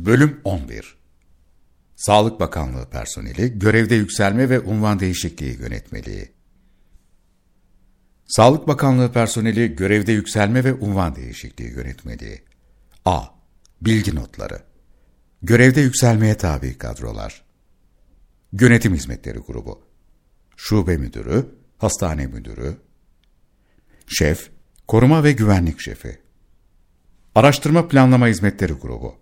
Bölüm 11. Sağlık Bakanlığı personeli, görevde yükselme ve unvan değişikliği yönetmeliği. Sağlık Bakanlığı personeli, görevde yükselme ve unvan değişikliği yönetmeliği. A. Bilgi notları. Görevde yükselmeye tabi kadrolar. Yönetim hizmetleri grubu. Şube müdürü, hastane müdürü. Şef, koruma ve güvenlik şefi. Araştırma planlama hizmetleri grubu.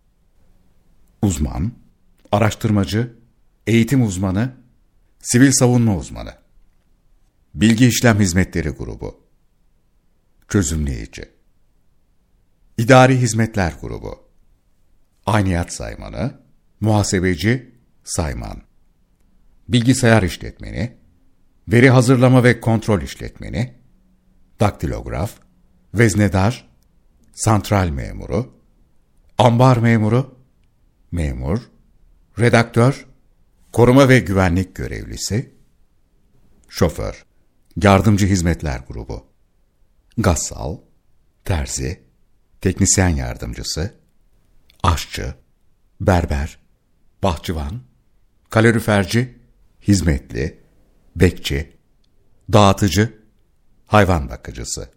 Uzman, araştırmacı, eğitim uzmanı, sivil savunma uzmanı. Bilgi işlem hizmetleri grubu. Çözümleyici. İdari hizmetler grubu. Ayniyat saymanı, muhasebeci, sayman. Bilgisayar işletmeni, veri hazırlama ve kontrol işletmeni, daktilograf, veznedar, santral memuru, ambar memuru, memur, redaktör, koruma ve güvenlik görevlisi, şoför, yardımcı hizmetler grubu, gassal, terzi, teknisyen yardımcısı, aşçı, berber, bahçıvan, kaloriferci, hizmetli, bekçi, dağıtıcı, hayvan bakıcısı.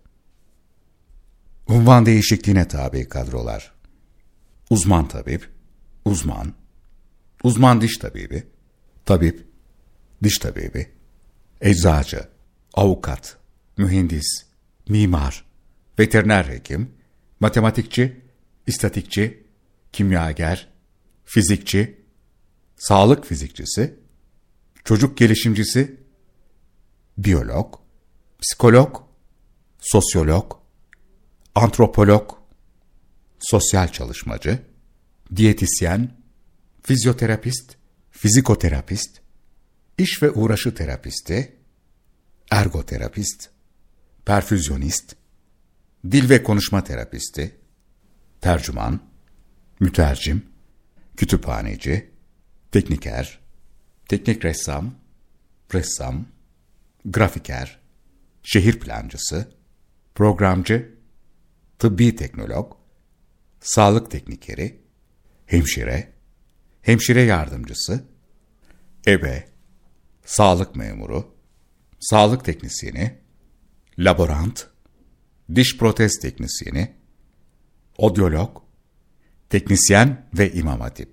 Unvan değişikliğine tabi kadrolar. Uzman tabip, uzman, uzman diş tabibi, tabip, diş tabibi, eczacı, avukat, mühendis, mimar, veteriner hekim, matematikçi, istatikçi, kimyager, fizikçi, sağlık fizikçisi, çocuk gelişimcisi, biyolog, psikolog, sosyolog, antropolog, sosyal çalışmacı, diyetisyen, fizyoterapist, fizikoterapist, iş ve uğraşı terapisti, ergoterapist, perfüzyonist, dil ve konuşma terapisti, tercüman, mütercim, kütüphaneci, tekniker, teknik ressam, ressam, grafiker, şehir plancısı, programcı, tıbbi teknolog, sağlık teknikeri, hemşire, hemşire yardımcısı, ebe, sağlık memuru, sağlık teknisyeni, laborant, diş protez teknisyeni, odyolog, teknisyen ve imam hatip.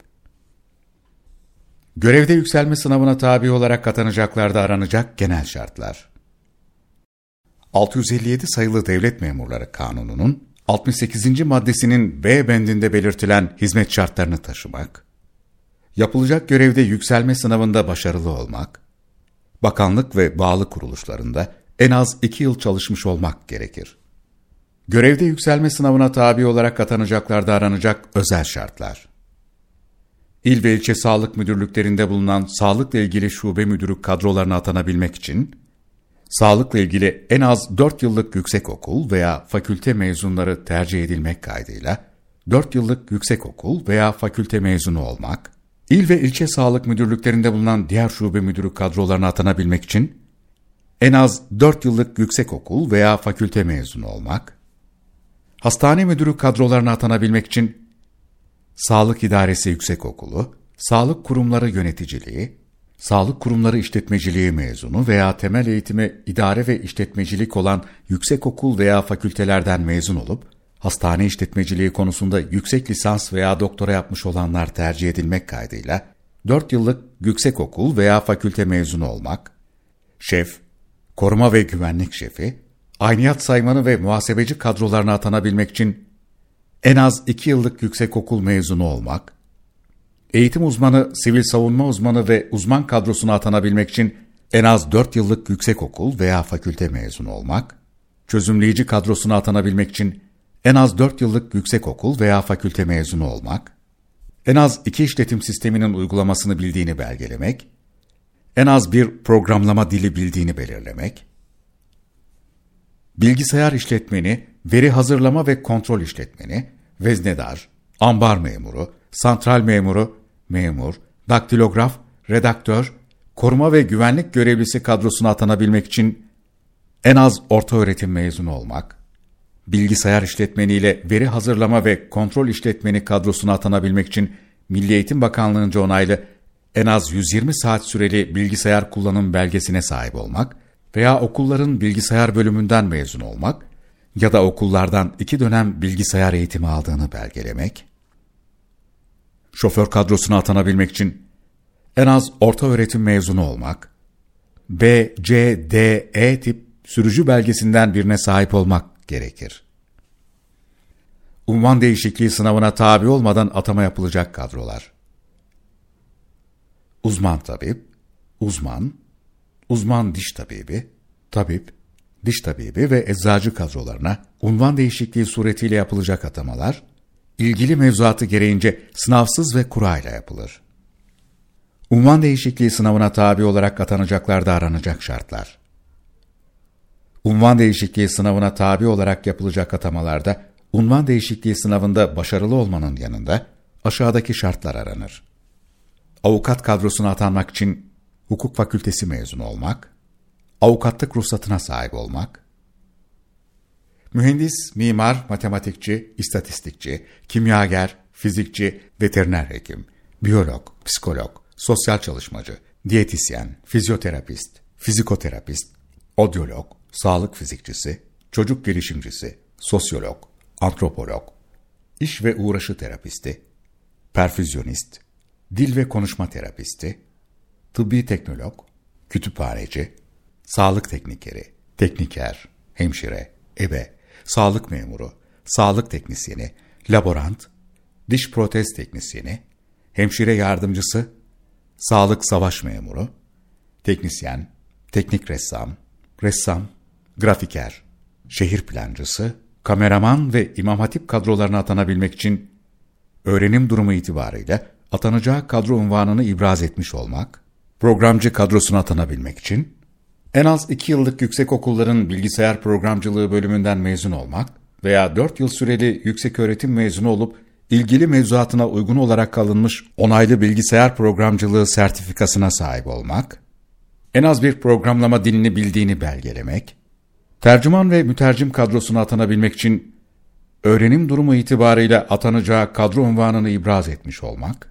Görevde yükselme sınavına tabi olarak atanacaklarda aranacak genel şartlar. 657 sayılı Devlet Memurları Kanunu'nun 68. maddesinin B bendinde belirtilen hizmet şartlarını taşımak, yapılacak görevde yükselme sınavında başarılı olmak, bakanlık ve bağlı kuruluşlarında en az 2 yıl çalışmış olmak gerekir. Görevde yükselme sınavına tabi olarak atanacaklarda aranacak özel şartlar. İl ve ilçe sağlık müdürlüklerinde bulunan sağlıkla ilgili şube müdürü kadrolarına atanabilmek için, sağlıkla ilgili en az 4 yıllık yüksekokul veya fakülte mezunları tercih edilmek kaydıyla 4 yıllık yüksekokul veya fakülte mezunu olmak, il ve ilçe sağlık müdürlüklerinde bulunan diğer şube müdürü kadrolarına atanabilmek için en az 4 yıllık yüksekokul veya fakülte mezunu olmak, hastane müdürü kadrolarına atanabilmek için sağlık idaresi yüksekokulu, sağlık kurumları yöneticiliği, sağlık kurumları işletmeciliği mezunu veya temel eğitimi idare ve işletmecilik olan yüksekokul veya fakültelerden mezun olup, hastane işletmeciliği konusunda yüksek lisans veya doktora yapmış olanlar tercih edilmek kaydıyla 4 yıllık yüksekokul veya fakülte mezunu olmak, şef, koruma ve güvenlik şefi, ayniyat saymanı ve muhasebeci kadrolarına atanabilmek için en az 2 yıllık yüksekokul mezunu olmak, eğitim uzmanı, sivil savunma uzmanı ve uzman kadrosuna atanabilmek için en az 4 yıllık yüksekokul veya fakülte mezunu olmak, çözümleyici kadrosuna atanabilmek için en az 4 yıllık yüksekokul veya fakülte mezunu olmak, en az 2 işletim sisteminin uygulamasını bildiğini belgelemek, en az bir programlama dili bildiğini belirlemek, bilgisayar işletmeni, veri hazırlama ve kontrol işletmeni, veznedar, ambar memuru, santral memuru, memur, daktilograf, redaktör, koruma ve güvenlik görevlisi kadrosuna atanabilmek için en az ortaöğretim mezunu olmak, bilgisayar işletmeni ile veri hazırlama ve kontrol işletmeni kadrosuna atanabilmek için Milli Eğitim Bakanlığı'nca onaylı en az 120 saat süreli bilgisayar kullanım belgesine sahip olmak veya okulların bilgisayar bölümünden mezun olmak ya da okullardan 2 dönem bilgisayar eğitimi aldığını belgelemek, şoför kadrosuna atanabilmek için en az ortaöğretim mezunu olmak, B, C, D, E tip sürücü belgesinden birine sahip olmak gerekir. Unvan değişikliği sınavına tabi olmadan atama yapılacak kadrolar: uzman tabip, uzman diş tabibi, tabip, diş tabibi ve eczacı kadrolarına unvan değişikliği suretiyle yapılacak atamalar, ilgili mevzuatı gereğince sınavsız ve kurayla yapılır. Unvan değişikliği sınavına tabi olarak atanacaklarda aranacak şartlar: unvan değişikliği sınavına tabi olarak yapılacak atamalarda, unvan değişikliği sınavında başarılı olmanın yanında aşağıdaki şartlar aranır: avukat kadrosuna atanmak için hukuk fakültesi mezunu olmak, avukatlık ruhsatına sahip olmak, mühendis, mimar, matematikçi, istatistikçi, kimyager, fizikçi, veteriner hekim, biyolog, psikolog, sosyal çalışmacı, diyetisyen, fizyoterapist, fizikoterapist, odyolog, sağlık fizikçisi, çocuk gelişimcisi, sosyolog, antropolog, iş ve uğraşı terapisti, perfüzyonist, dil ve konuşma terapisti, tıbbi teknolog, kütüphaneci, sağlık teknikeri, tekniker, hemşire, ebe, sağlık memuru, sağlık teknisyeni, laborant, diş protez teknisyeni, hemşire yardımcısı, sağlık savaş memuru, teknisyen, teknik ressam, grafiker, şehir plancısı, kameraman ve İmam Hatip kadrolarına atanabilmek için öğrenim durumu itibarıyla atanacağı kadro unvanını ibraz etmiş olmak, programcı kadrosuna atanabilmek için en az 2 yıllık yüksekokulların bilgisayar programcılığı bölümünden mezun olmak veya 4 yıl süreli yükseköğretim mezunu olup ilgili mevzuatına uygun olarak alınmış onaylı bilgisayar programcılığı sertifikasına sahip olmak, en az bir programlama dilini bildiğini belgelemek, tercüman ve mütercim kadrosuna atanabilmek için öğrenim durumu itibarıyla atanacağı kadro unvanını ibraz etmiş olmak,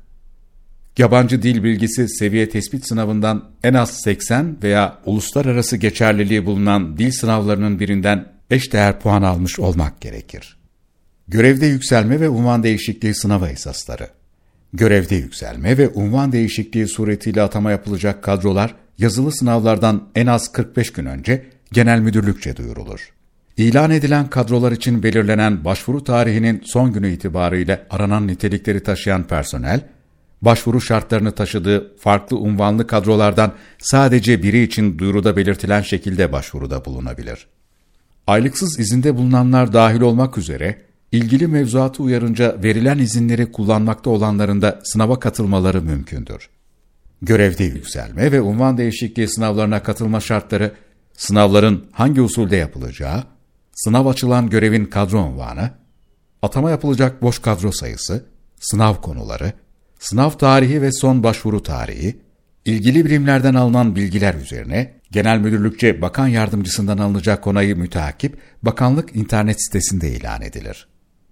yabancı dil bilgisi seviye tespit sınavından en az 80 veya uluslararası geçerliliği bulunan dil sınavlarının birinden eşdeğer puan almış olmak gerekir. Görevde yükselme ve unvan değişikliği sınavı esasları: görevde yükselme ve unvan değişikliği suretiyle atama yapılacak kadrolar yazılı sınavlardan en az 45 gün önce genel müdürlükçe duyurulur. İlan edilen kadrolar için belirlenen başvuru tarihinin son günü itibarıyla aranan nitelikleri taşıyan personel, başvuru şartlarını taşıdığı farklı unvanlı kadrolardan sadece biri için duyuruda belirtilen şekilde başvuruda bulunabilir. Aylıksız izinde bulunanlar dahil olmak üzere, ilgili mevzuatı uyarınca verilen izinleri kullanmakta olanların da sınava katılmaları mümkündür. Görevde yükselme ve unvan değişikliği sınavlarına katılma şartları, sınavların hangi usulde yapılacağı, sınav açılan görevin kadro unvanı, atama yapılacak boş kadro sayısı, sınav konuları, sınav tarihi ve son başvuru tarihi, ilgili birimlerden alınan bilgiler üzerine Genel Müdürlükçe Bakan Yardımcısından alınacak onayı müteakip Bakanlık internet sitesinde ilan edilir.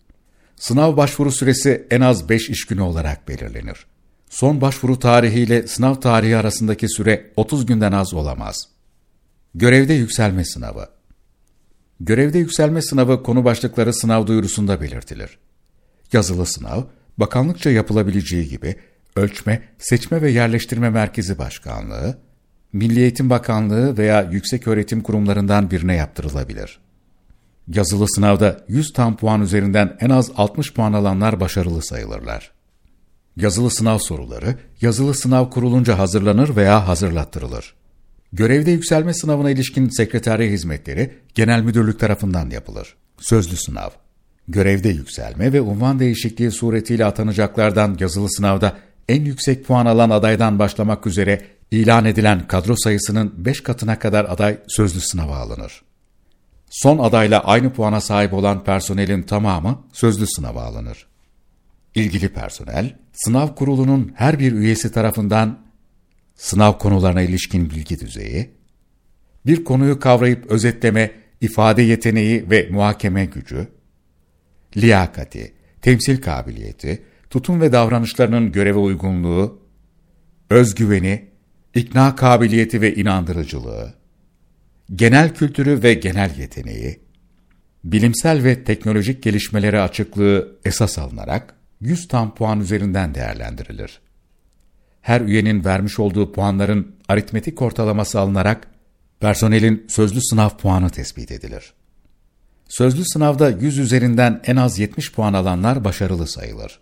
Sınav başvuru süresi en az 5 iş günü olarak belirlenir. Son başvuru tarihi ile sınav tarihi arasındaki süre 30 günden az olamaz. Görevde yükselme sınavı. Görevde yükselme sınavı konu başlıkları sınav duyurusunda belirtilir. Yazılı sınav, bakanlıkça yapılabileceği gibi Ölçme, Seçme ve Yerleştirme Merkezi Başkanlığı, Milli Eğitim Bakanlığı veya yükseköğretim kurumlarından birine yaptırılabilir. Yazılı sınavda 100 tam puan üzerinden en az 60 puan alanlar başarılı sayılırlar. Yazılı sınav soruları, yazılı sınav kurulunca hazırlanır veya hazırlattırılır. Görevde yükselme sınavına ilişkin sekreterya hizmetleri Genel Müdürlük tarafından yapılır. Sözlü sınav. Görevde yükselme ve unvan değişikliği suretiyle atanacaklardan yazılı sınavda en yüksek puan alan adaydan başlamak üzere ilan edilen kadro sayısının 5 katına kadar aday sözlü sınava alınır. Son adayla aynı puana sahip olan personelin tamamı sözlü sınava alınır. İlgili personel, sınav kurulunun her bir üyesi tarafından sınav konularına ilişkin bilgi düzeyi, bir konuyu kavrayıp özetleme, ifade yeteneği ve muhakeme gücü, liyakati, temsil kabiliyeti, tutum ve davranışlarının göreve uygunluğu, özgüveni, ikna kabiliyeti ve inandırıcılığı, genel kültürü ve genel yeteneği, bilimsel ve teknolojik gelişmelere açıklığı esas alınarak 100 tam puan üzerinden değerlendirilir. Her üyenin vermiş olduğu puanların aritmetik ortalaması alınarak personelin sözlü sınav puanı tespit edilir. Sözlü sınavda 100 üzerinden en az 70 puan alanlar başarılı sayılır.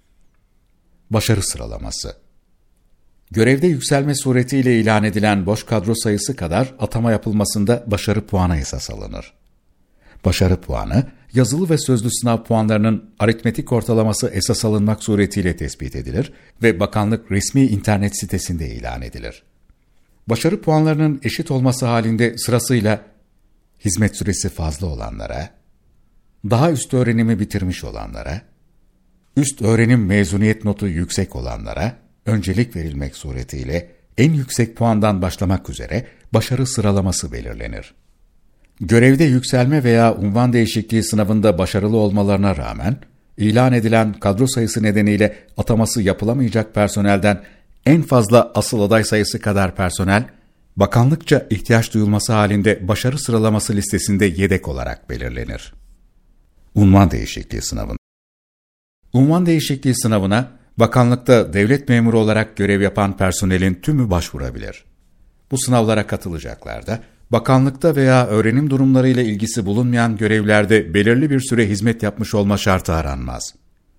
Başarı sıralaması. Görevde yükselme suretiyle ilan edilen boş kadro sayısı kadar atama yapılmasında başarı puanı esas alınır. Başarı puanı, yazılı ve sözlü sınav puanlarının aritmetik ortalaması esas alınmak suretiyle tespit edilir ve bakanlık resmi internet sitesinde ilan edilir. Başarı puanlarının eşit olması halinde sırasıyla hizmet süresi fazla olanlara, daha üst öğrenimi bitirmiş olanlara, üst öğrenim mezuniyet notu yüksek olanlara öncelik verilmek suretiyle en yüksek puandan başlamak üzere başarı sıralaması belirlenir. Görevde yükselme veya unvan değişikliği sınavında başarılı olmalarına rağmen, ilan edilen kadro sayısı nedeniyle ataması yapılamayacak personelden en fazla asıl aday sayısı kadar personel, bakanlıkça ihtiyaç duyulması halinde başarı sıralaması listesinde yedek olarak belirlenir. Unvan değişikliği sınavı. Unvan değişikliği sınavına, bakanlıkta devlet memuru olarak görev yapan personelin tümü başvurabilir. Bu sınavlara katılacaklar da, bakanlıkta veya öğrenim durumlarıyla ilgisi bulunmayan görevlerde belirli bir süre hizmet yapmış olma şartı aranmaz.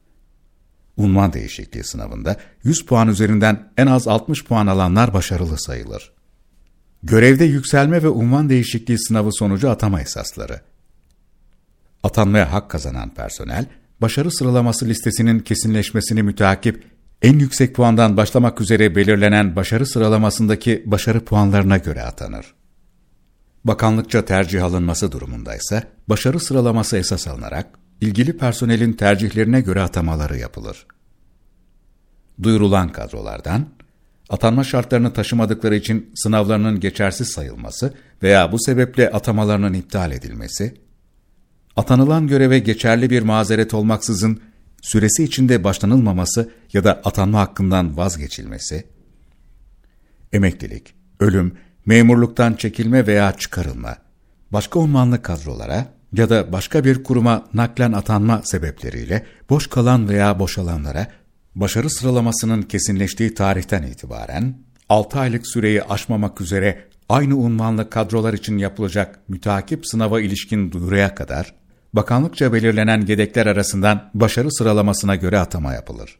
Unvan değişikliği sınavında 100 puan üzerinden en az 60 puan alanlar başarılı sayılır. Görevde yükselme ve unvan değişikliği sınavı sonucu atama esasları. Atanmaya hak kazanan personel, başarı sıralaması listesinin kesinleşmesini müteakip, en yüksek puandan başlamak üzere belirlenen başarı sıralamasındaki başarı puanlarına göre atanır. Bakanlıkça tercih alınması durumundaysa, başarı sıralaması esas alınarak, ilgili personelin tercihlerine göre atamaları yapılır. Duyurulan kadrolardan, atanma şartlarını taşımadıkları için sınavlarının geçersiz sayılması veya bu sebeple atamalarının iptal edilmesi, atanılan göreve geçerli bir mazeret olmaksızın süresi içinde başlanılmaması ya da atanma hakkından vazgeçilmesi, emeklilik, ölüm, memurluktan çekilme veya çıkarılma, başka unvanlı kadrolara ya da başka bir kuruma naklen atanma sebepleriyle boş kalan veya boşalanlara, başarı sıralamasının kesinleştiği tarihten itibaren 6 aylık süreyi aşmamak üzere aynı unvanlı kadrolar için yapılacak müteakip sınava ilişkin duyuruya kadar, bakanlıkça belirlenen yedekler arasından başarı sıralamasına göre atama yapılır.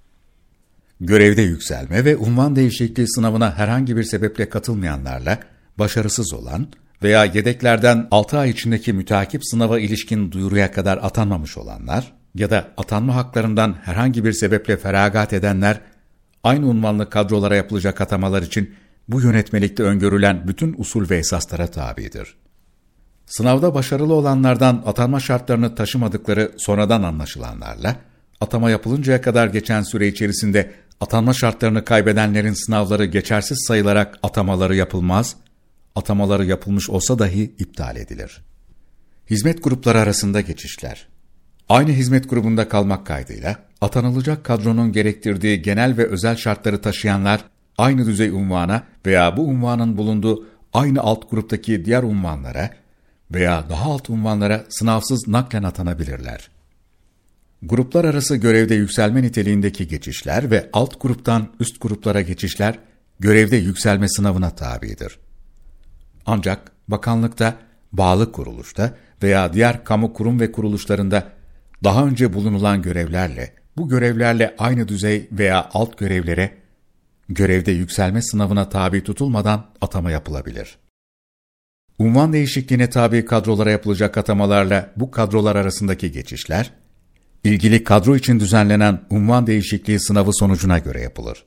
Görevde yükselme ve unvan değişikliği sınavına herhangi bir sebeple katılmayanlarla başarısız olan veya yedeklerden 6 ay içindeki müteakip sınava ilişkin duyuruya kadar atanmamış olanlar ya da atanma haklarından herhangi bir sebeple feragat edenler, aynı unvanlı kadrolara yapılacak atamalar için bu yönetmelikte öngörülen bütün usul ve esaslara tabidir. Sınavda başarılı olanlardan atanma şartlarını taşımadıkları sonradan anlaşılanlarla, atama yapılıncaya kadar geçen süre içerisinde atanma şartlarını kaybedenlerin sınavları geçersiz sayılarak atamaları yapılmaz, atamaları yapılmış olsa dahi iptal edilir. Hizmet grupları arasında geçişler. Aynı hizmet grubunda kalmak kaydıyla, atanılacak kadronun gerektirdiği genel ve özel şartları taşıyanlar, aynı düzey unvana veya bu unvanın bulunduğu aynı alt gruptaki diğer unvanlara veya daha alt unvanlara sınavsız naklen atanabilirler. Gruplar arası görevde yükselme niteliğindeki geçişler ve alt gruptan üst gruplara geçişler, görevde yükselme sınavına tabidir. Ancak bakanlıkta, bağlı kuruluşta veya diğer kamu kurum ve kuruluşlarında daha önce bulunulan görevlerle, bu görevlerle aynı düzey veya alt görevlere, görevde yükselme sınavına tabi tutulmadan atama yapılabilir. Unvan değişikliğine tabi kadrolara yapılacak atamalarla bu kadrolar arasındaki geçişler, ilgili kadro için düzenlenen unvan değişikliği sınavı sonucuna göre yapılır.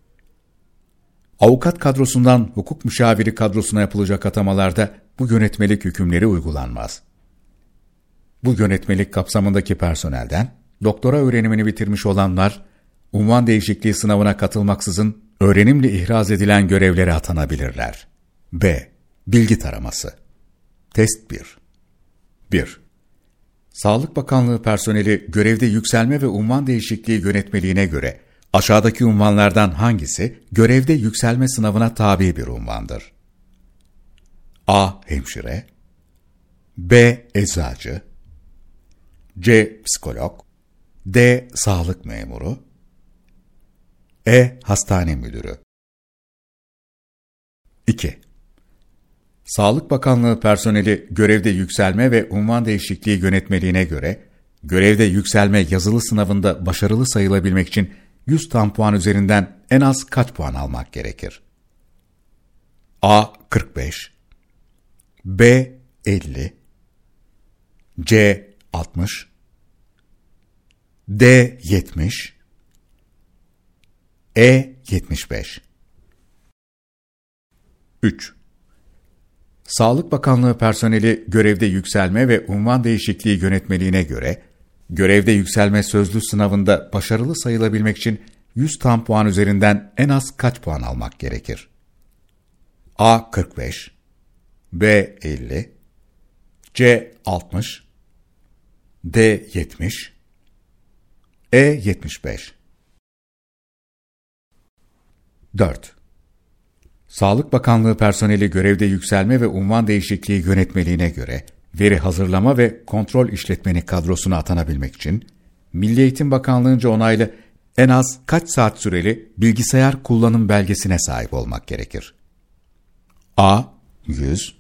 Avukat kadrosundan hukuk müşaviri kadrosuna yapılacak atamalarda bu yönetmelik hükümleri uygulanmaz. Bu yönetmelik kapsamındaki personelden, doktora öğrenimini bitirmiş olanlar, unvan değişikliği sınavına katılmaksızın öğrenimle ihraz edilen görevlere atanabilirler. B. Bilgi taraması. Test 1. 1. Sağlık Bakanlığı personeli görevde yükselme ve unvan değişikliği yönetmeliğine göre aşağıdaki unvanlardan hangisi görevde yükselme sınavına tabi bir unvandır? A. Hemşire, B. Eczacı, C. Psikolog, D. Sağlık memuru, E. Hastane müdürü. 2. Sağlık Bakanlığı personeli görevde yükselme ve unvan değişikliği yönetmeliğine göre görevde yükselme yazılı sınavında başarılı sayılabilmek için 100 tam puan üzerinden en az kaç puan almak gerekir? A. 45, B. 50, C. 60, D. 70, E. 75. 3. Sağlık Bakanlığı personeli görevde yükselme ve unvan değişikliği yönetmeliğine göre görevde yükselme sözlü sınavında başarılı sayılabilmek için 100 tam puan üzerinden en az kaç puan almak gerekir? A. 45, B. 50, C. 60, D. 70, E. 75. 4. Sağlık Bakanlığı personeli görevde yükselme ve unvan değişikliği yönetmeliğine göre veri hazırlama ve kontrol işletmeni kadrosuna atanabilmek için Milli Eğitim Bakanlığı'nca onaylı en az kaç saat süreli bilgisayar kullanım belgesine sahip olmak gerekir? A. 100,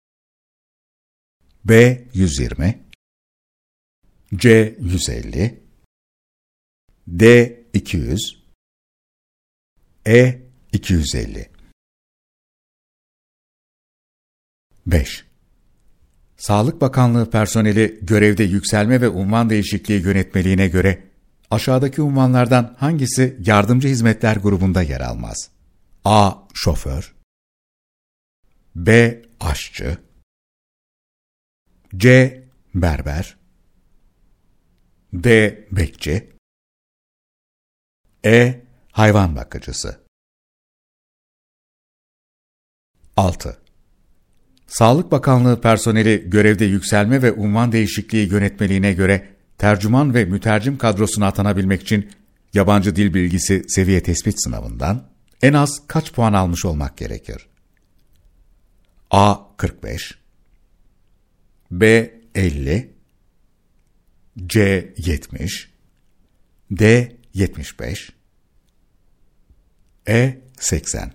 B. 120, C. 150, D. 200, E. 250. 5. Sağlık Bakanlığı personeli görevde yükselme ve unvan değişikliği yönetmeliğine göre aşağıdaki unvanlardan hangisi yardımcı hizmetler grubunda yer almaz? A. Şoför, B. Aşçı, C. Berber, D. Bekçi, E. Hayvan bakıcısı. 6. Sağlık Bakanlığı personeli görevde yükselme ve unvan değişikliği yönetmeliğine göre tercüman ve mütercim kadrosuna atanabilmek için yabancı dil bilgisi seviye tespit sınavından en az kaç puan almış olmak gerekir? A. 45, B. 50, C. 70, D. 75, E. 80.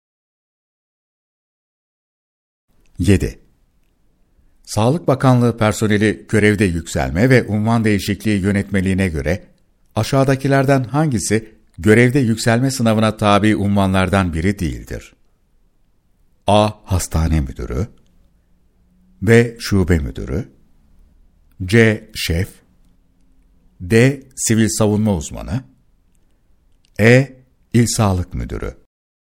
7. Sağlık Bakanlığı personeli görevde yükselme ve unvan değişikliği yönetmeliğine göre aşağıdakilerden hangisi görevde yükselme sınavına tabi unvanlardan biri değildir? A. Hastane müdürü, B. Şube müdürü, C. Şef, D. Sivil savunma uzmanı, E. İl Sağlık Müdürü.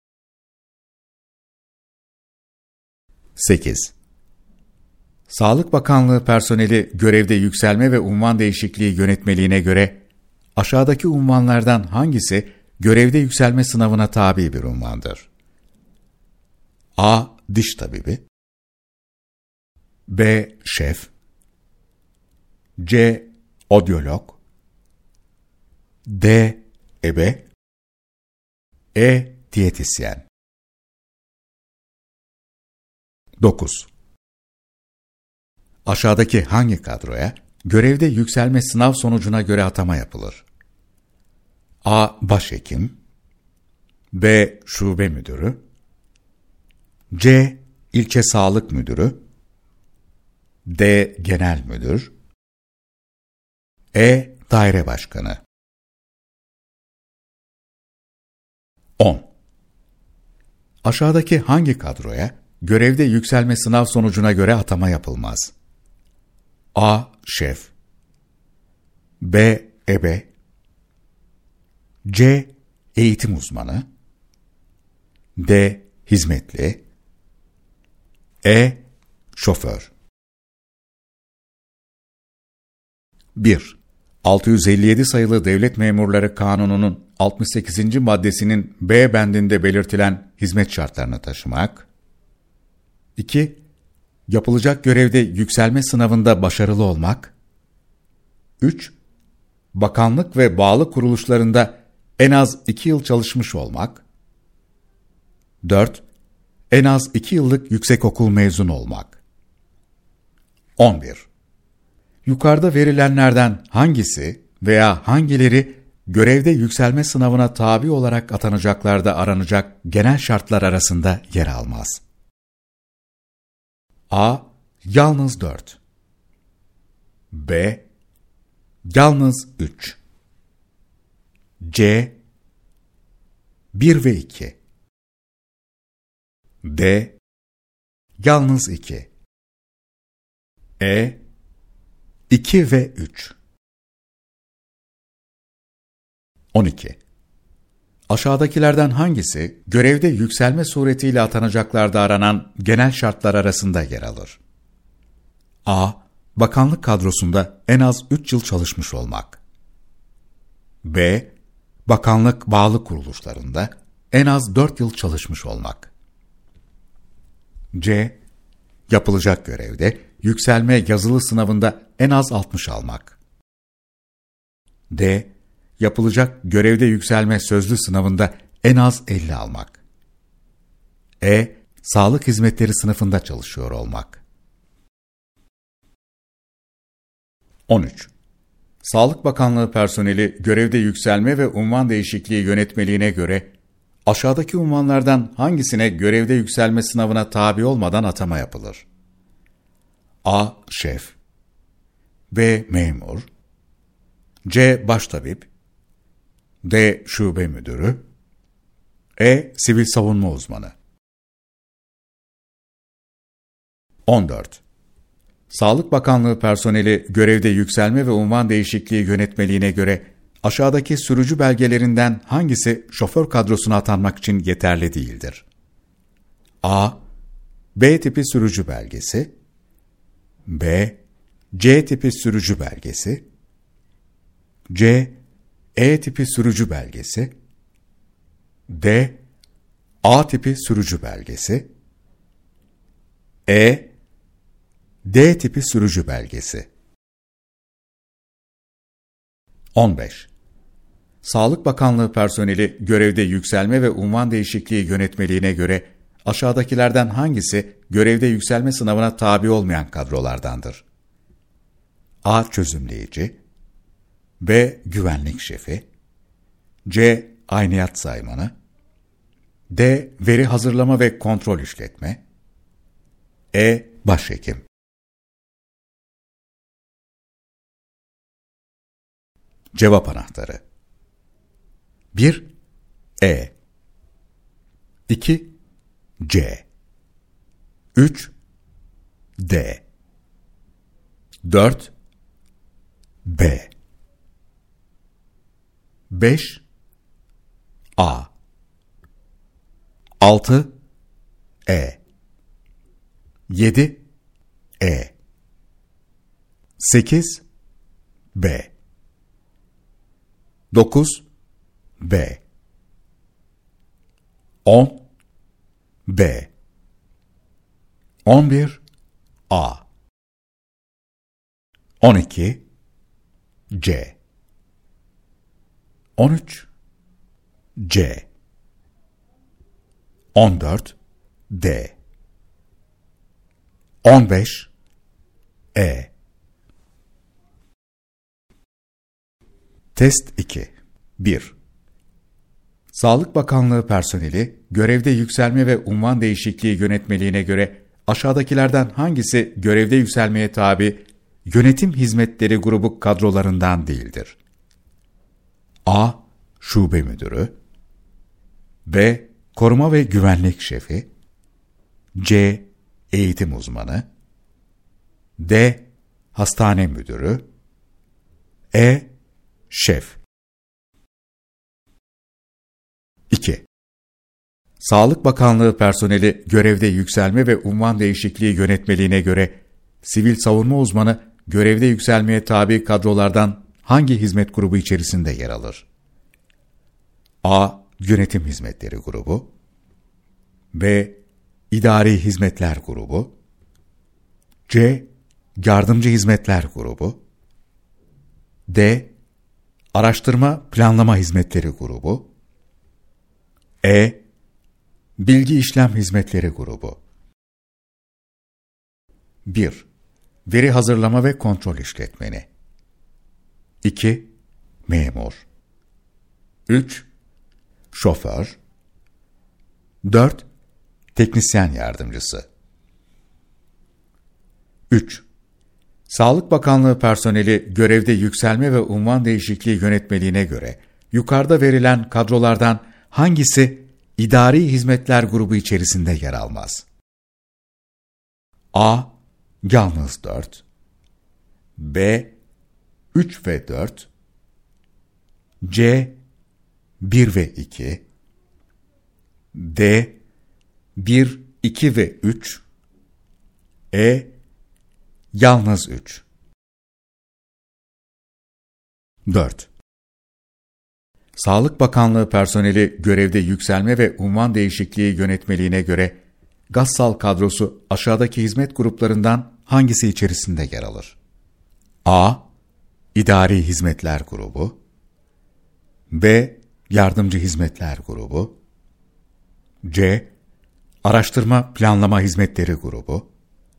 8. Sağlık Bakanlığı personeli görevde yükselme ve unvan değişikliği yönetmeliğine göre aşağıdaki unvanlardan hangisi görevde yükselme sınavına tabi bir unvandır? A. Diş tabibi, B. Şef, C. Odyolog, D. Ebe, E. Diyetisyen. 9. Aşağıdaki hangi kadroya görevde yükselme sınav sonucuna göre atama yapılır? A. Başhekim, B. Şube müdürü, C. İlçe sağlık müdürü, D. Genel müdür, E. Daire başkanı. 10. Aşağıdaki hangi kadroya görevde yükselme sınav sonucuna göre atama yapılmaz? A. Şef, B. Ebe, C. Eğitim uzmanı, D. Hizmetli, E. Şoför. 1. 657 sayılı Devlet Memurları Kanunu'nun 68. maddesinin B bendinde belirtilen hizmet şartlarını taşımak. 2. Yapılacak görevde yükselme sınavında başarılı olmak. 3. Bakanlık ve bağlı kuruluşlarında en az 2 yıl çalışmış olmak. 4. En az 2 yıllık yüksekokul mezunu olmak. 11. Yukarıda verilenlerden hangisi veya hangileri görevde yükselme sınavına tabi olarak atanacaklarda aranacak genel şartlar arasında yer almaz? A. Yalnız 4. B. Yalnız 3. C. 1 ve 2. D. Yalnız 2. E. 2 ve 3. 12. Aşağıdakilerden hangisi görevde yükselme suretiyle atanacaklarda aranan genel şartlar arasında yer alır? A. Bakanlık kadrosunda en az 3 yıl çalışmış olmak. B. Bakanlık bağlı kuruluşlarında en az 4 yıl çalışmış olmak. C. Yapılacak görevde yükselme yazılı sınavında en az 60 almak. D. Yapılacak görevde yükselme sözlü sınavında en az 50 almak. E. Sağlık hizmetleri sınıfında çalışıyor olmak. 13. Sağlık Bakanlığı personeli görevde yükselme ve unvan değişikliği yönetmeliğine göre aşağıdaki unvanlardan hangisine görevde yükselme sınavına tabi olmadan atama yapılır? A. Şef. B. Memur. C. Baştabip. D. Şube müdürü. E. Sivil savunma uzmanı. 14. Sağlık Bakanlığı personeli görevde yükselme ve unvan değişikliği yönetmeliğine göre aşağıdaki sürücü belgelerinden hangisi şoför kadrosuna atanmak için yeterli değildir? A. B tipi sürücü belgesi. B. C tipi sürücü belgesi. C. E tipi sürücü belgesi. D. A tipi sürücü belgesi. E. D tipi sürücü belgesi. 15. Sağlık Bakanlığı personeli görevde yükselme ve unvan değişikliği yönetmeliğine göre aşağıdakilerden hangisi görevde yükselme sınavına tabi olmayan kadrolardandır? A. Çözümleyici. B. Güvenlik şefi. C. Ayniyat saymanı. D. Veri hazırlama ve kontrol işletme. E. Başhekim. Cevap anahtarı: 1. E. 2. C. 3. D. 4. B. 5. A. 6. E. 7. E. 8. B. 9. B. 10. B. 11. A. 12. C. 13. C. 14. D. 15. E. Test 2. 1. Sağlık Bakanlığı personeli görevde yükselme ve unvan değişikliği yönetmeliğine göre aşağıdakilerden hangisi görevde yükselmeye tabi yönetim hizmetleri grubu kadrolarından değildir? A. Şube müdürü. B. Koruma ve güvenlik şefi. C. Eğitim uzmanı. D. Hastane müdürü. E. Şef. 2. Sağlık Bakanlığı personeli görevde yükselme ve unvan değişikliği yönetmeliğine göre sivil savunma uzmanı görevde yükselmeye tabi kadrolardan hangi hizmet grubu içerisinde yer alır? A. Yönetim hizmetleri grubu. B. İdari hizmetler grubu. C. Yardımcı hizmetler grubu. D. Araştırma planlama hizmetleri grubu. E. Bilgi işlem hizmetleri grubu. 1. Veri hazırlama ve kontrol işletmeni. 2. Memur. 3. Şoför. 4. Teknisyen yardımcısı. 3. Sağlık Bakanlığı personeli görevde yükselme ve unvan değişikliği yönetmeliğine göre yukarıda verilen kadrolardan hangisi idari hizmetler grubu içerisinde yer almaz? A. Yalnız 4. B. 3 ve 4. C. 1 ve 2. D. 1, 2 ve 3. E. Yalnız 3. 4. Sağlık Bakanlığı personeli görevde yükselme ve unvan değişikliği yönetmeliğine göre GASSAL kadrosu aşağıdaki hizmet gruplarından hangisi içerisinde yer alır? A. İdari Hizmetler Grubu. B. Yardımcı Hizmetler Grubu. C. Araştırma Planlama Hizmetleri Grubu.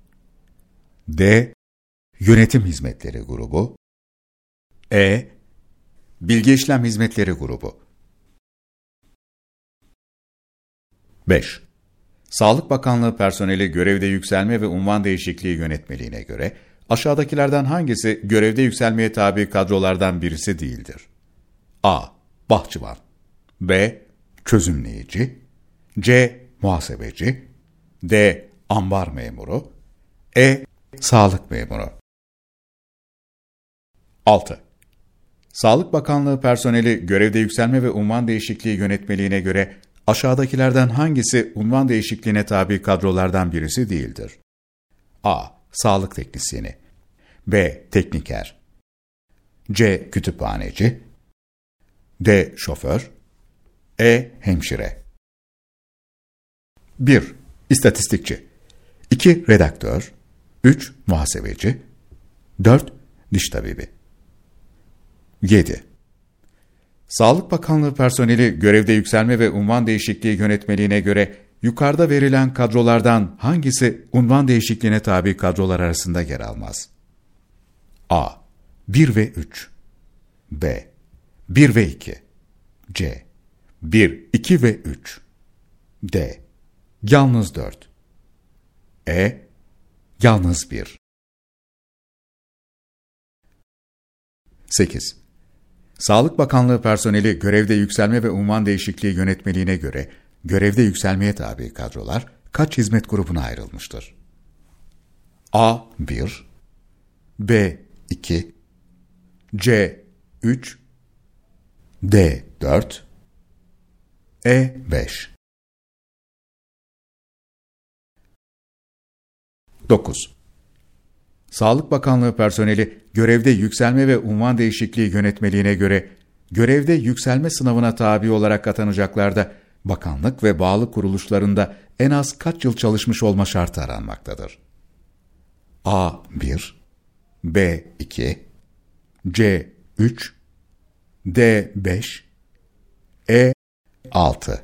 D. Yönetim Hizmetleri Grubu. E. Bilgi İşlem Hizmetleri Grubu. 5. Sağlık Bakanlığı personeli görevde yükselme ve unvan değişikliği yönetmeliğine göre aşağıdakilerden hangisi görevde yükselmeye tabi kadrolardan birisi değildir? A. Bahçıvan. B. Çözümleyici. C. Muhasebeci. D. Ambar memuru. E. Sağlık memuru. 6. Sağlık Bakanlığı personeli görevde yükselme ve unvan değişikliği yönetmeliğine göre aşağıdakilerden hangisi unvan değişikliğine tabi kadrolardan birisi değildir? A. Sağlık teknisyeni. B. Tekniker. C. Kütüphaneci. D. Şoför. E. Hemşire. 1. İstatistikçi. 2. Redaktör. 3. Muhasebeci. 4. Diş tabibi. 7. Sağlık Bakanlığı personeli görevde yükselme ve unvan değişikliği yönetmeliğine göre yukarıda verilen kadrolardan hangisi unvan değişikliğine tabi kadrolar arasında yer almaz? A. 1 ve 3. B. 1 ve 2. C. 1, 2 ve 3. D. Yalnız 4. E. Yalnız 1. 8. Sağlık Bakanlığı personeli görevde yükselme ve unvan değişikliği yönetmeliğine göre görevde yükselmeye tabi kadrolar kaç hizmet grubuna ayrılmıştır? A. 1. B. 2. C. 3. D. 4. E. 5. 9. Sağlık Bakanlığı personeli görevde yükselme ve unvan değişikliği yönetmeliğine göre görevde yükselme sınavına tabi olarak atanacaklarda bakanlık ve bağlı kuruluşlarında en az kaç yıl çalışmış olma şartı aranmaktadır? A. 1. B. 2. C. 3. D. 5. E. 6.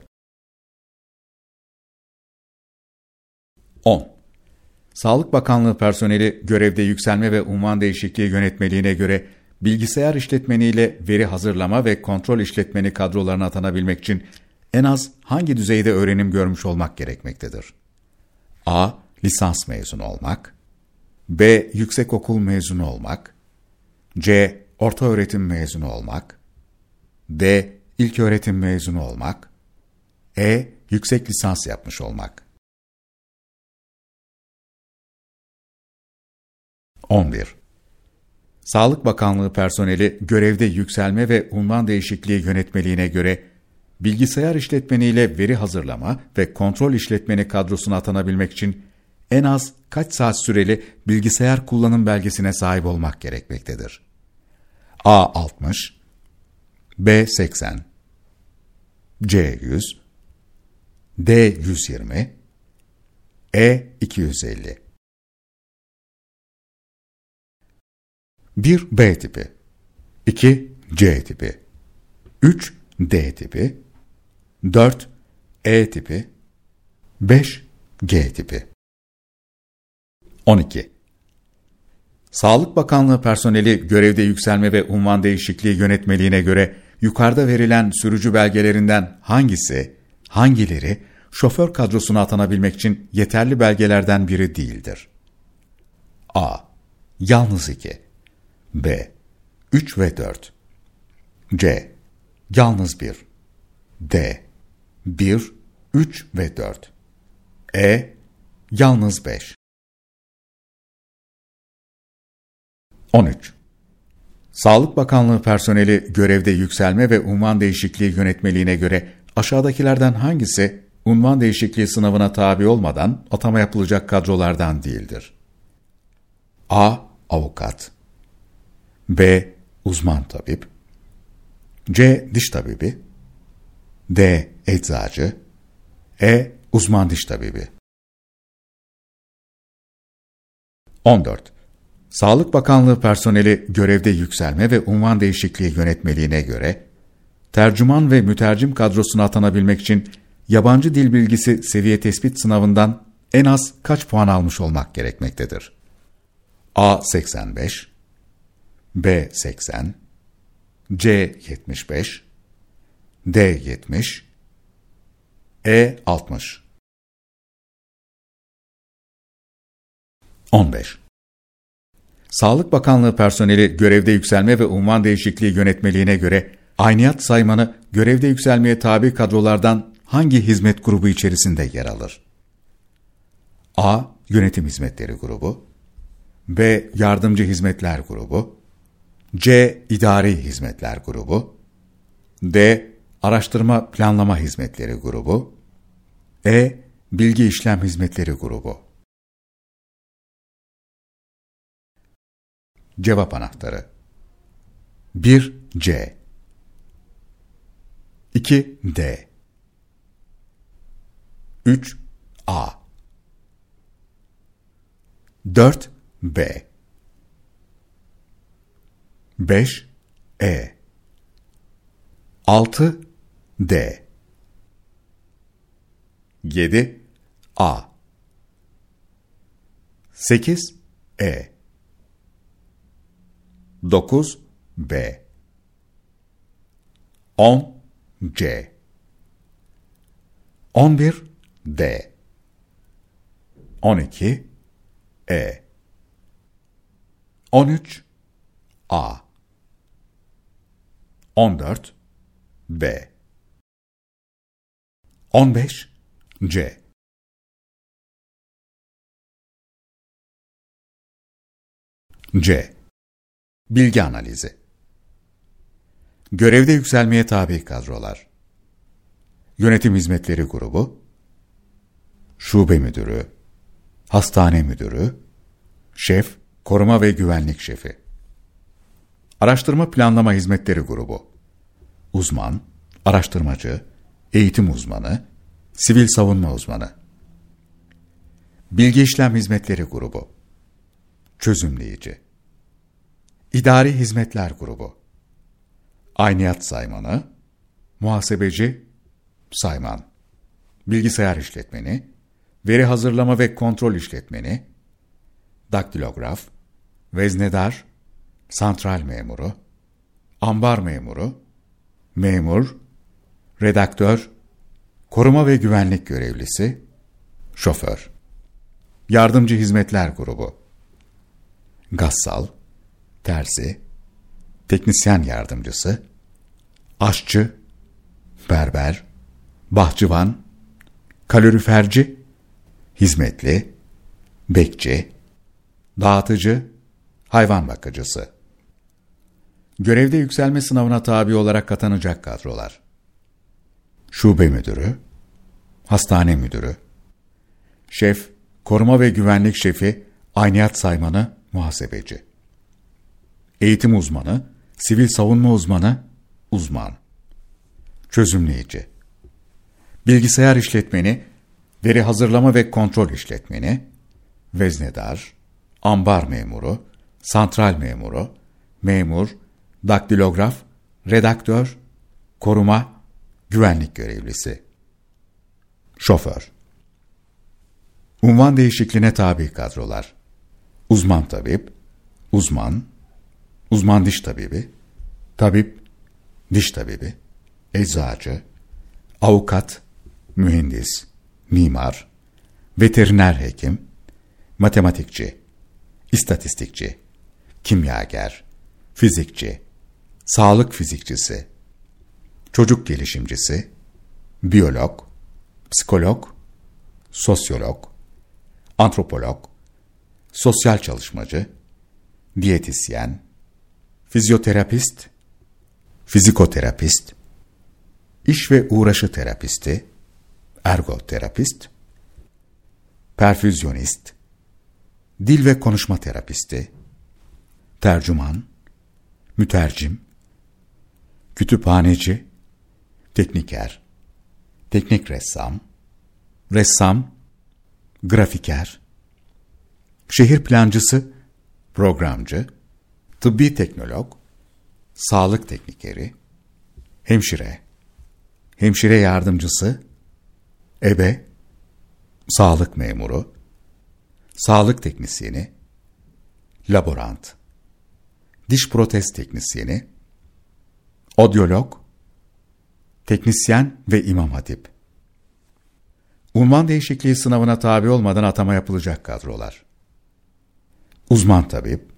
10. Sağlık Bakanlığı personeli görevde yükselme ve unvan değişikliği yönetmeliğine göre bilgisayar işletmeniyle veri hazırlama ve kontrol işletmeni kadrolarına atanabilmek için en az hangi düzeyde öğrenim görmüş olmak gerekmektedir? A. Lisans mezunu olmak. B. Yüksekokul mezunu olmak. C. Ortaöğretim mezunu olmak. D. İlköğretim mezunu olmak. E. Yüksek lisans yapmış olmak. 11. Sağlık Bakanlığı personeli görevde yükselme ve unvan değişikliği yönetmeliğine göre bilgisayar işletmeniyle veri hazırlama ve kontrol işletmeni kadrosuna atanabilmek için en az kaç saat süreli bilgisayar kullanım belgesine sahip olmak gerekmektedir? A. 60. B. 80. C. 100. D. 120. E. 250. 1 B tipi, 2 C tipi, 3 D tipi, 4 E tipi, 5 G tipi. 12. Sağlık Bakanlığı personeli görevde yükselme ve unvan değişikliği yönetmeliğine göre yukarıda verilen sürücü belgelerinden hangileri şoför kadrosuna atanabilmek için yeterli belgelerden biri değildir? A. Yalnız 2. B. 3 ve 4. C. Yalnız 1. D. 1, 3 ve 4. E. Yalnız 5. 13. Sağlık Bakanlığı personeli görevde yükselme ve unvan değişikliği yönetmeliğine göre aşağıdakilerden hangisi unvan değişikliği sınavına tabi olmadan atama yapılacak kadrolardan değildir? A. Avukat, B. Uzman tabip, C. Diş tabibi, D. Eczacı, E. Uzman diş tabibi. 14. Sağlık Bakanlığı personeli görevde yükselme ve unvan değişikliği yönetmeliğine göre tercüman ve mütercim kadrosuna atanabilmek için yabancı dil bilgisi seviye tespit sınavından en az kaç puan almış olmak gerekmektedir? A. 85, B. 80, C. 75, D. 70, E. 60. 15. Sağlık Bakanlığı personeli görevde yükselme ve unvan değişikliği yönetmeliğine göre ayniyat saymanı görevde yükselmeye tabi kadrolardan hangi hizmet grubu içerisinde yer alır? A. Yönetim hizmetleri grubu, B. Yardımcı hizmetler grubu, C. İdari hizmetler grubu, D. Araştırma planlama hizmetleri grubu, E. Bilgi işlem hizmetleri grubu. Cevap anahtarı: 1 C, 2 D, 3 A, 4 B, 5 E, 6 D, 7 A, 8 E, 9 B, 10 C, 11 D, 12 E, 13 A, 14 B, 15 C. C. Bilgi analizi. Görevde yükselmeye tabi kadrolar: Yönetim hizmetleri grubu, şube müdürü, hastane müdürü, şef, koruma ve güvenlik şefi. Araştırma planlama hizmetleri grubu: uzman, araştırmacı, eğitim uzmanı, sivil savunma uzmanı. Bilgi işlem hizmetleri grubu: çözümleyici. İdari hizmetler grubu: ayniyat saymanı, muhasebeci, sayman, bilgisayar işletmeni, veri hazırlama ve kontrol işletmeni, daktilograf, veznedar, santral memuru, ambar memuru, memur, redaktör, koruma ve güvenlik görevlisi, şoför. Yardımcı hizmetler grubu: gassal, terzi, teknisyen yardımcısı, aşçı, berber, bahçıvan, kaloriferci, hizmetli, bekçi, dağıtıcı, hayvan bakıcısı. Görevde yükselme sınavına tabi olarak atanacak kadrolar: şube müdürü, hastane müdürü, şef, koruma ve güvenlik şefi, ayniyat saymanı, muhasebeci. Eğitim uzmanı, sivil savunma uzmanı, uzman. Çözümleyici. Bilgisayar işletmeni, veri hazırlama ve kontrol işletmeni, veznedar, ambar memuru, santral memuru, memur, daktilograf, redaktör, koruma, güvenlik görevlisi. Şoför. Unvan değişikliğine tabi kadrolar: uzman tabip, uzman diş tabibi, tabip, diş tabibi, eczacı, avukat, mühendis, mimar, veteriner hekim, matematikçi, istatistikçi, kimyager, fizikçi, sağlık fizikçisi, çocuk gelişimcisi, biyolog, psikolog, sosyolog, antropolog, sosyal çalışmacı, diyetisyen, fizyoterapist, fizikoterapist, iş ve uğraşı terapisti, ergoterapist, perfüzyonist, dil ve konuşma terapisti, tercüman, mütercim, kütüphaneci, tekniker, teknik ressam, grafiker, şehir plancısı, programcı, tıbbi teknolog, sağlık teknikeri, hemşire yardımcısı, ebe, sağlık memuru, sağlık teknisyeni, laborant, diş protez teknisyeni, odyolog, teknisyen ve imam hatip. Unvan değişikliği sınavına tabi olmadan atama yapılacak kadrolar: uzman tabip,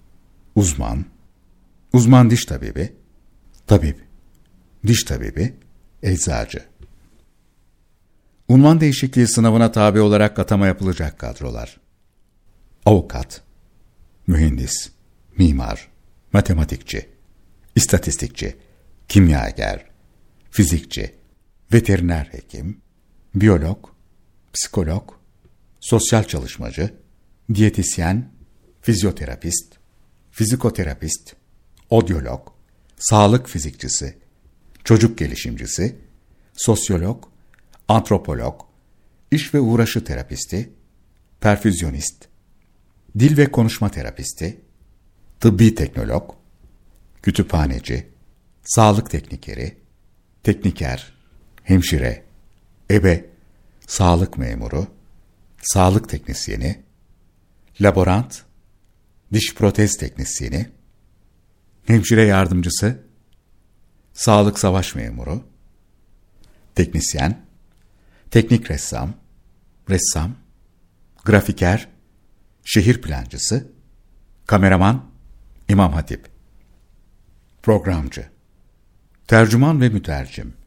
uzman diş tabibi, tabip, diş tabibi, eczacı. Unvan değişikliği sınavına tabi olarak atama yapılacak kadrolar: avukat, mühendis, mimar, matematikçi, istatistikçi, kimyager, fizikçi, veteriner hekim, biyolog, psikolog, sosyal çalışmacı, diyetisyen, fizyoterapist, fizikoterapist, odyolog, sağlık fizikçisi, çocuk gelişimcisi, sosyolog, antropolog, iş ve uğraşı terapisti, perfüzyonist, dil ve konuşma terapisti, tıbbi teknolog, kütüphaneci, sağlık teknikeri, tekniker, hemşire, ebe, sağlık memuru, sağlık teknisyeni, laborant, diş protez teknisyeni, hemşire yardımcısı, sağlık savaş memuru, teknisyen, teknik ressam, grafiker, şehir plancısı, kameraman, imam hatip. Programcı, tercüman ve mütercim,